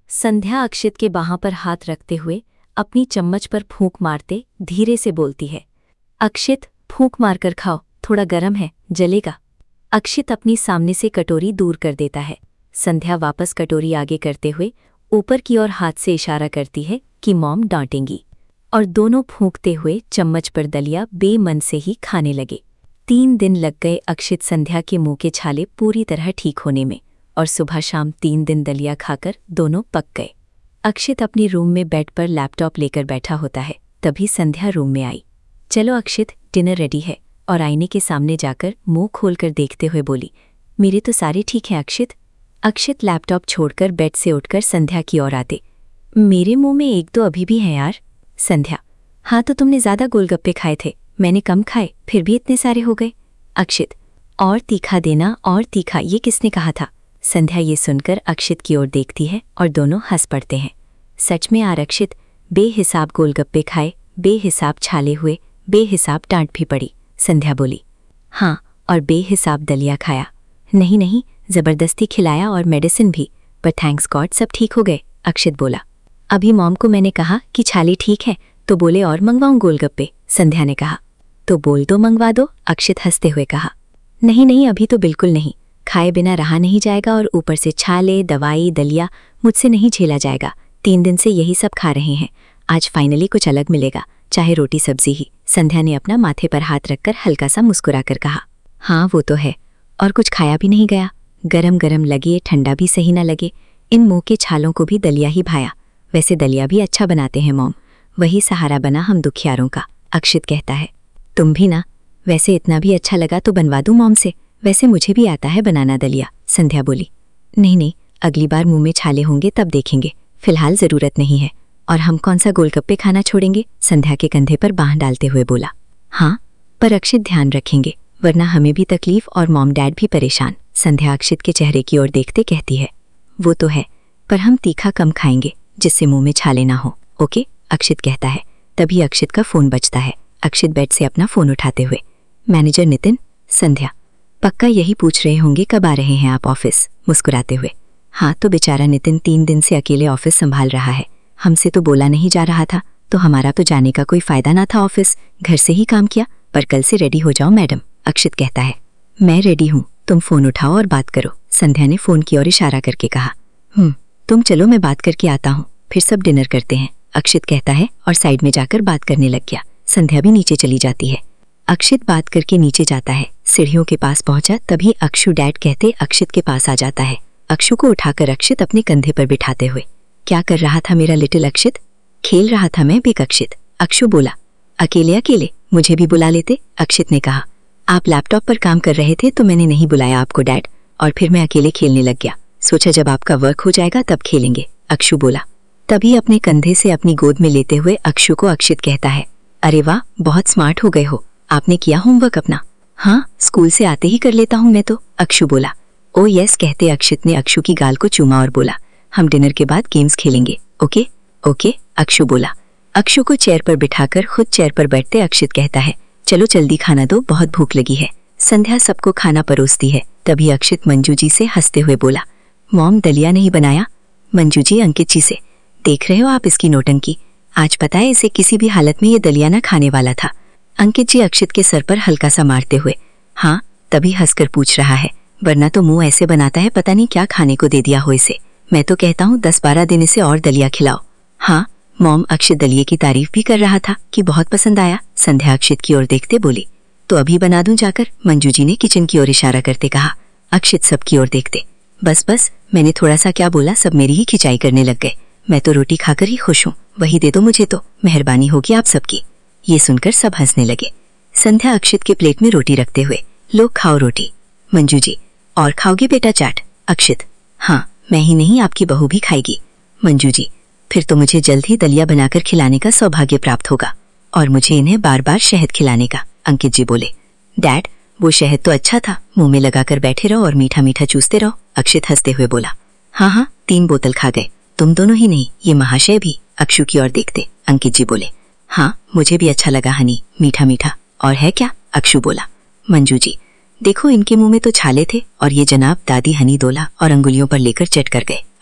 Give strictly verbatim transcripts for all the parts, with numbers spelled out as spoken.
संध्या अक्षित के बाहाँ पर हाथ रखते हुए अपनी चम्मच पर फूंक मारते धीरे से बोलती है। अक्षित, फूंक मारकर खाओ, थोड़ा गरम है, जलेगा। अक्षित अपनी सामने से कटोरी दूर कर देता है। संध्या वापस कटोरी आगे करते हुए ऊपर की ओर हाथ से इशारा करती है कि मॉम डांटेंगी, और दोनों फूंकते हुए चम्मच पर दलिया बेमन से ही खाने लगे। तीन दिन लग गए अक्षित संध्या के मुंह के छाले पूरी तरह ठीक होने में, और सुबह शाम तीन दिन दलिया खाकर दोनों पक गए। अक्षित अपनी रूम में बेड पर लैपटॉप लेकर बैठा होता है, तभी संध्या रूम में आई। चलो अक्षित, डिनर रेडी है, और आईने के सामने जाकर मुंह खोलकर देखते हुए बोली, मेरे तो सारे ठीक हैं अक्षित। अक्षित लैपटॉप छोड़कर बेड से उठकर संध्या की ओर आते, मेरे मुंह में एक दो अभी भी हैं यार। संध्या, हाँ तो तुमने ज़्यादा गोलगप्पे खाए थे, मैंने कम खाए, फिर भी इतने सारे हो गए। अक्षित, और तीखा देना, और तीखा, ये किसने कहा था? संध्या ये सुनकर अक्षित की ओर देखती है और दोनों हंस पड़ते हैं। सच में यार अक्षित, बेहिसाब गोलगप्पे खाए, बेहिसाब छाले हुए, बेहिसाब डांट भी पड़ी। संध्या बोली, हाँ, और बेहिसाब दलिया खाया। नहीं नहीं, ज़बरदस्ती खिलाया और मेडिसिन भी, पर थैंक्स गॉड सब ठीक हो गए। अक्षित बोला, अभी मॉम को मैंने कहा कि छाले ठीक है तो बोले और मंगवाऊं गोलगप्पे। संध्या ने कहा, तो बोल दो मंगवा दो। अक्षित हंसते हुए कहा, नहीं नहीं, अभी तो बिल्कुल नहीं, खाए बिना रहा नहीं जाएगा, और ऊपर से छाले, दवाई, दलिया मुझसे नहीं झेला जाएगा। तीन दिन से यही सब खा रहे हैं, आज फाइनली कुछ अलग मिलेगा, चाहे रोटी सब्जी ही। संध्या ने अपना माथे पर हाथ रखकर हल्का सा मुस्कुराकर कहा, हाँ वो तो है, और कुछ खाया भी नहीं गया। गरम गरम लगे, ठंडा भी सही ना लगे, इन मुंह के छालों को भी दलिया ही भाया। वैसे दलिया भी अच्छा बनाते हैं मॉम, वही सहारा बना हम दुखियारों का। अक्षित कहता है, तुम भी ना, वैसे इतना भी अच्छा लगा तो बनवा दूं मॉम से, वैसे मुझे भी आता है बनाना दलिया। संध्या बोली, नहीं नहीं, अगली बार मुंह में छाले होंगे तब देखेंगे, फिलहाल ज़रूरत नहीं है। और हम कौन सा गोलगप्पे खाना छोड़ेंगे? संध्या के कंधे पर बाँह डालते हुए बोला। हाँ, पर अक्षित ध्यान रखेंगे, वरना हमें भी तकलीफ और मॉम डैड भी परेशान। संध्या अक्षित के चेहरे की ओर देखते कहती है, वो तो है, पर हम तीखा कम खाएंगे जिससे मुंह में छाले ना हो, ओके? अक्षित कहता है। तभी अक्षित का फ़ोन बजता है। अक्षित बेड से अपना फ़ोन उठाते हुए, मैनेजर नितिन। संध्या, पक्का यही पूछ रहे होंगे कब आ रहे हैं आप ऑफिस? मुस्कुराते हुए, हाँ तो बेचारा नितिन तीन दिन से अकेले ऑफिस संभाल रहा है, हमसे तो बोला नहीं जा रहा था, तो हमारा तो जाने का कोई फ़ायदा ना था ऑफिस, घर से ही काम किया, पर कल से रेडी हो जाओ मैडम। अक्षित कहता है, मैं रेडी हूँ, तुम फ़ोन उठाओ और बात करो। संध्या ने फ़ोन की ओर इशारा करके कहा, हम्म तुम चलो, मैं बात करके आता हूँ, फिर सब डिनर करते हैं। अक्षित कहता है और साइड में जाकर बात करने लग गया। संध्या भी नीचे चली जाती है। अक्षित बात करके नीचे जाता है। सीढ़ियों के पास पहुंचा तभी अक्षु डैड कहते अक्षित के पास आ जाता है। अक्षु को उठाकर अक्षित अपने कंधे पर बिठाते हुए, क्या कर रहा था मेरा लिटिल अक्षित? खेल रहा था मैं बिग अक्षित। अक्षु बोला, अकेले अकेले मुझे भी बुला लेते। अक्षित ने कहा, आप लैपटॉप पर काम कर रहे थे तो मैंने नहीं बुलाया आपको डैड, और फिर मैं अकेले खेलने लग गया, सोचा जब आपका वर्क हो जाएगा तब खेलेंगे। अक्षु बोला। तभी अपने कंधे से अपनी गोद में लेते हुए अक्षु को अक्षित कहता है, अरे वाह, बहुत स्मार्ट हो गए हो, आपने किया होमवर्क अपना? हाँ, स्कूल से आते ही कर लेता हूँ मैं तो। अक्षु बोला। ओ यस कहते अक्षित ने अक्षु की गाल को चूमा और बोला, हम डिनर के बाद गेम्स खेलेंगे, ओके? ओके, अक्षु बोला। अक्षु को चेयर पर बिठाकर खुद चेयर पर बैठते अक्षित कहता है, चलो जल्दी खाना दो, बहुत भूख लगी है। संध्या सबको खाना परोसती है। तभी अक्षित मंजू जी से हंसते हुए बोला, मॉम दलिया नहीं बनाया? मंजू जी अंकित जी से, देख रहे हो आप इसकी नौटंकी, आज पता है इसे किसी भी हालत में ये दलिया ना खाने वाला था। अंकित जी अक्षित के सर पर हल्का सा मारते हुए, हाँ, तभी हंसकर पूछ रहा है, वरना तो मुंह ऐसे बनाता है पता नहीं क्या खाने को दे दिया हो इसे। मैं तो कहता हूँ दस बारह दिन इसे और दलिया खिलाओ। हाँ मॉम, अक्षित दलिये की तारीफ भी कर रहा था कि बहुत पसंद आया। संध्या अक्षित की ओर देखते बोली, तो अभी बना दूं जाकर? मंजू जी ने किचन की ओर इशारा करते कहा। अक्षित सब की ओर देखते, बस बस, मैंने थोड़ा सा क्या बोला, सब मेरी ही खिंचाई करने लग गए, मैं तो रोटी खाकर ही खुश हूँ, वही दे दो मुझे तो, मेहरबानी होगी आप सबकी। ये सुनकर सब हंसने लगे। संध्या अक्षित के प्लेट में रोटी रखते हुए, लो खाओ रोटी। मंजू जी, और खाओगे बेटा चाट? अक्षित, हाँ, मैं ही नहीं आपकी बहू भी खाएगी। मंजू जी, फिर तो मुझे जल्द ही दलिया बनाकर खिलाने का सौभाग्य प्राप्त होगा, और मुझे इन्हें बार बार शहद खिलाने का। अंकित जी बोले, डैड वो शहद तो अच्छा था, मुंह में लगाकर बैठे रहो और मीठा मीठा चूसते रहो। अक्षित हंसते हुए बोला, हाँ हाँ, तीन बोतल खा गए, तुम दोनों ही नहीं, ये महाशय भी। अक्षु की ओर देखते अंकित जी बोले, हाँ मुझे भी अच्छा लगा हनी, मीठा मीठा। और है क्या? अक्षु बोला। मंजू जी, देखो इनके मुंह में तो छाले थे और ये जनाब दादी हनी दोला और अंगुलियों पर लेकर चट कर गए।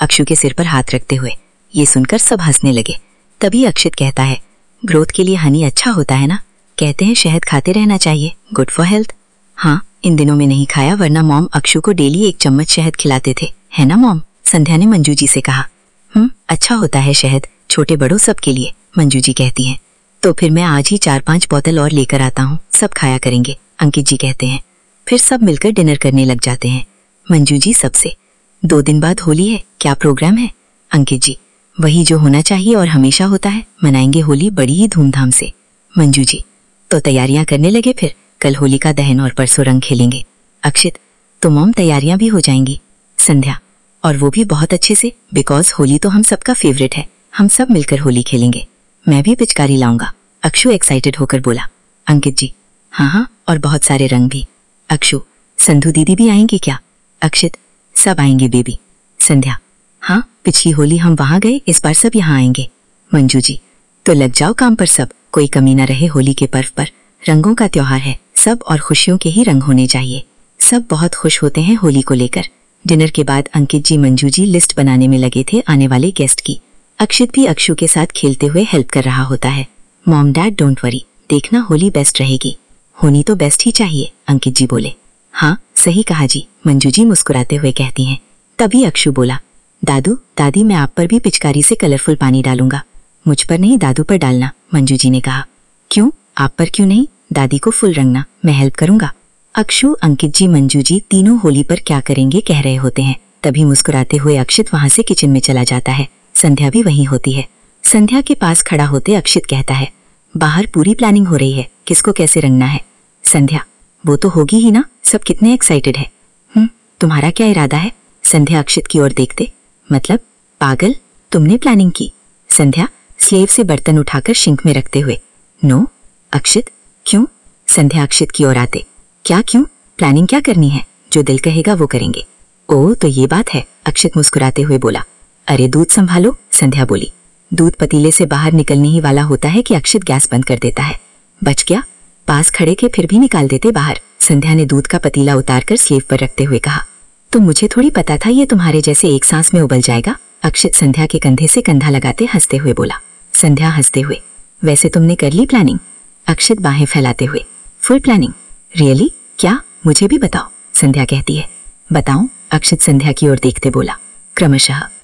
अक्षु के सिर पर हाथ रखते हुए। ये सुनकर सब हंसने लगे। तभी अक्षित कहता है, ग्रोथ के लिए हनी अच्छा होता है ना, कहते हैं शहद खाते रहना चाहिए, गुड फॉर हेल्थ। हाँ, इन दिनों में नहीं खाया, वरना मॉम अक्षु को डेली एक चम्मच शहद खिलाते थे, है ना मॉम? संध्या ने मंजू जी से कहा। हम्म अच्छा होता है शहद, छोटे बड़ों सबके लिए, मंजू जी कहती हैं। तो फिर मैं आज ही चार पांच बोतल और लेकर आता हूँ, सब खाया करेंगे, अंकित जी कहते हैं। फिर सब मिलकर डिनर करने लग जाते हैं। मंजू जी सबसे, दो दिन बाद होली है, क्या प्रोग्राम है? अंकित जी, वही जो होना चाहिए और हमेशा होता है, मनाएंगे होली बड़ी ही धूमधाम से। मंजू जी, तो तैयारियां करने लगे फिर, कल होली का दहन और परसों रंग खेलेंगे। अक्षित, तो मॉम तैयारियां भी हो जाएंगी। संध्या, और वो भी बहुत अच्छे से, बिकॉज होली तो हम सबका फेवरेट है, हम सब मिलकर होली खेलेंगे। मैं भी पिचकारी लाऊंगा, अक्षु एक्साइटेड होकर बोला। अंकित जी, हाँ हाँ, और बहुत सारे रंग भी। अक्षु, संधू दीदी भी आएंगी क्या? अक्षित, सब आएंगे बेबी। संध्या, हाँ, पिछली होली हम वहां गए, इस बार सब यहाँ आएंगे। मंजू जी, तो लग जाओ काम पर सब, कोई कमी न रहे होली के पर्व पर, रंगों का त्योहार है सब और खुशियों के ही रंग होने चाहिए। सब बहुत खुश होते हैं होली को लेकर। डिनर के बाद अंकित जी मंजू जी लिस्ट बनाने में लगे थे आने वाले गेस्ट की। अक्षित भी अक्षु के साथ खेलते हुए हेल्प कर रहा होता है। मॉम डैड डोंट वरी, देखना होली बेस्ट रहेगी, होनी तो बेस्ट ही चाहिए, अंकित जी बोले। हाँ सही कहा जी, मंजू जी मुस्कुराते हुए कहती हैं। तभी अक्षु बोला, दादू दादी मैं आप पर भी पिचकारी से कलरफुल पानी डालूंगा, मुझ पर नहीं दादू पर डालना, मंजू जी ने कहा। क्यों, आप पर क्यों नहीं, दादी को फुल रंगना, मैं हेल्प करूंगा। अक्षु, अंकित जी, मंजू जी तीनों होली पर क्या करेंगे कह रहे होते हैं। तभी मुस्कुराते हुए अक्षित वहां से किचन में चला जाता है। संध्या भी वहीं होती है। संध्या के पास खड़ा होते अक्षित कहता है, बाहर पूरी प्लानिंग हो रही है, किसको कैसे रंगना है। संध्या, वो तो होगी ही ना, सब कितने एक्साइटेड है। हम्म तुम्हारा क्या इरादा है? संध्या अक्षित की ओर देखते, मतलब पागल, तुमने प्लानिंग की? संध्या स्लेव से बर्तन उठाकर सिंक में रखते हुए, नो। अक्षित, क्यों? संध्या अक्षित की ओर आते, क्या क्यों, प्लानिंग क्या करनी है, जो दिल कहेगा वो करेंगे। ओह तो ये बात है, अक्षित मुस्कुराते हुए बोला। अरे दूध संभालो, संध्या बोली। दूध पतीले से बाहर निकलने ही वाला होता है कि अक्षित गैस बंद कर देता है। बच गया, पास खड़े के फिर भी निकाल देते बाहर। संध्या ने दूध का पतीला उतारकर स्लेव पर रखते हुए कहा, तो मुझे थोड़ी पता था ये तुम्हारे जैसे एक सांस में उबल जाएगा। अक्षित संध्या के कंधे से कंधा लगाते हंसते हुए बोला। संध्या हंसते हुए, वैसे तुमने कर ली प्लानिंग? अक्षित बाहें फैलाते हुए, फुल प्लानिंग, रियली, क्या, मुझे भी बताओ, संध्या कहती है। बताऊं? अक्षित संध्या की ओर देखते बोला। क्रमशः